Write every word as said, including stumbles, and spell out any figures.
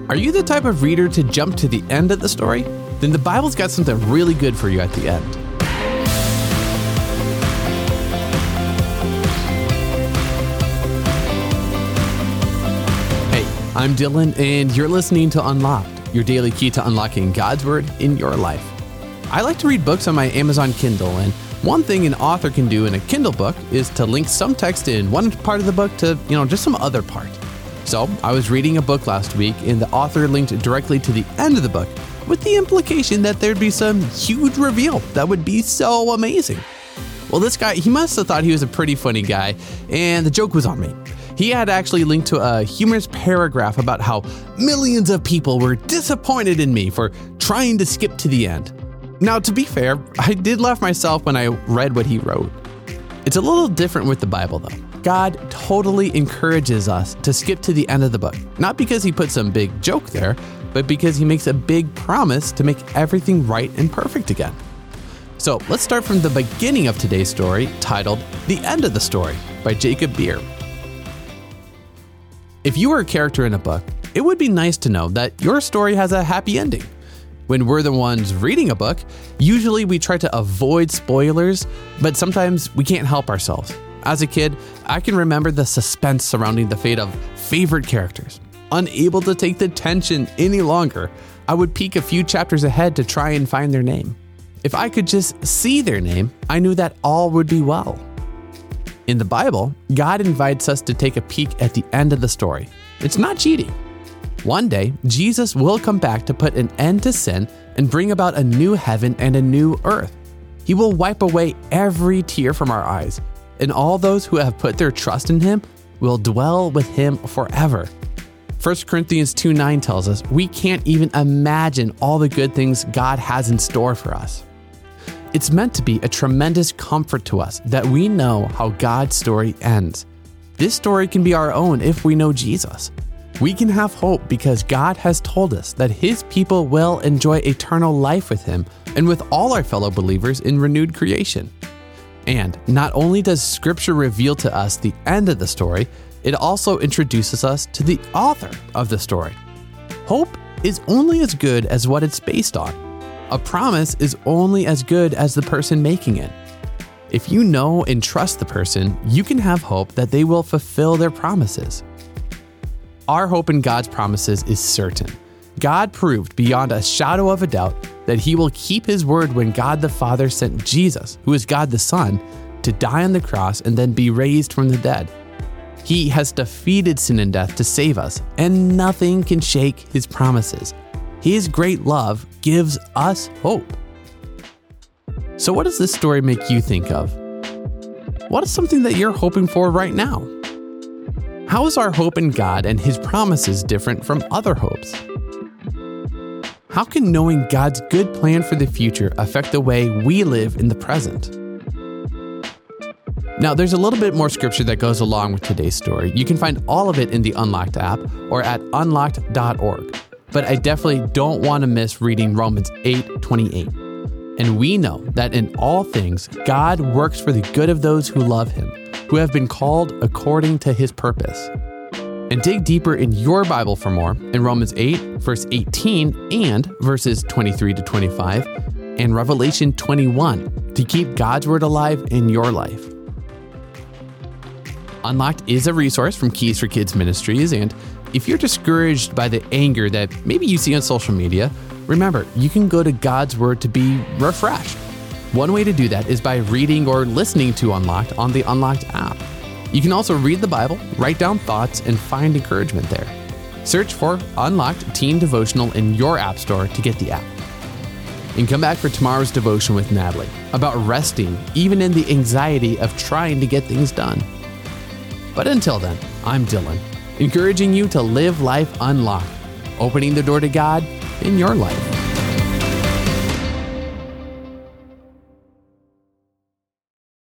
Are you the type of reader to jump to the end of the story? Then the Bible's got something really good for you at the end. Hey, I'm Dylan, and you're listening to Unlocked, your daily key to unlocking God's Word in your life. I like to read books on my Amazon Kindle, and one thing an author can do in a Kindle book is to link some text in one part of the book to, you know, just some other part. So I was reading a book last week, and the author linked directly to the end of the book with the implication that there'd be some huge reveal that would be so amazing. Well, this guy, he must have thought he was a pretty funny guy, and the joke was on me. He had actually linked to a humorous paragraph about how millions of people were disappointed in me for trying to skip to the end. Now, to be fair, I did laugh myself when I read what he wrote. It's a little different with the Bible, though. God totally encourages us to skip to the end of the book, not because he put some big joke there, but because he makes a big promise to make everything right and perfect again. So let's start from the beginning of today's story, titled The End of the Story by Jacob Beer. If you were a character in a book, it would be nice to know that your story has a happy ending. When we're the ones reading a book, usually we try to avoid spoilers, but sometimes we can't help ourselves. As a kid, I can remember the suspense surrounding the fate of favorite characters. Unable to take the tension any longer, I would peek a few chapters ahead to try and find their name. If I could just see their name, I knew that all would be well. In the Bible, God invites us to take a peek at the end of the story. It's not cheating. One day, Jesus will come back to put an end to sin and bring about a new heaven and a new earth. He will wipe away every tear from our eyes, and all those who have put their trust in him will dwell with him forever. First Corinthians two nine tells us we can't even imagine all the good things God has in store for us. It's meant to be a tremendous comfort to us that we know how God's story ends. This story can be our own if we know Jesus. We can have hope because God has told us that his people will enjoy eternal life with him and with all our fellow believers in renewed creation. And not only does Scripture reveal to us the end of the story, it also introduces us to the author of the story. Hope is only as good as what it's based on. A promise is only as good as the person making it. If you know and trust the person, you can have hope that they will fulfill their promises. Our hope in God's promises is certain. God proved beyond a shadow of a doubt that he will keep his word when God the Father sent Jesus, who is God the Son, to die on the cross and then be raised from the dead. He has defeated sin and death to save us, and nothing can shake his promises. His great love gives us hope. So what does this story make you think of? What is something that you're hoping for right now? How is our hope in God and his promises different from other hopes? How can knowing God's good plan for the future affect the way we live in the present? Now, there's a little bit more scripture that goes along with today's story. You can find all of it in the Unlocked app or at unlocked dot org. But I definitely don't want to miss reading Romans eight twenty-eight. And we know that in all things, God works for the good of those who love him, who have been called according to his purpose. And dig deeper in your Bible for more in Romans eight, verse eighteen, and verses twenty-three to twenty-five, and Revelation twenty-one to keep God's word alive in your life. Unlocked is a resource from Keys for Kids Ministries, and if you're discouraged by the anger that maybe you see on social media, remember, you can go to God's word to be refreshed. One way to do that is by reading or listening to Unlocked on the Unlocked app. You can also read the Bible, write down thoughts, and find encouragement there. Search for Unlocked Teen Devotional in your app store to get the app. And come back for tomorrow's devotion with Natalie about resting even in the anxiety of trying to get things done. But until then, I'm Dylan, encouraging you to live life unlocked, opening the door to God in your life.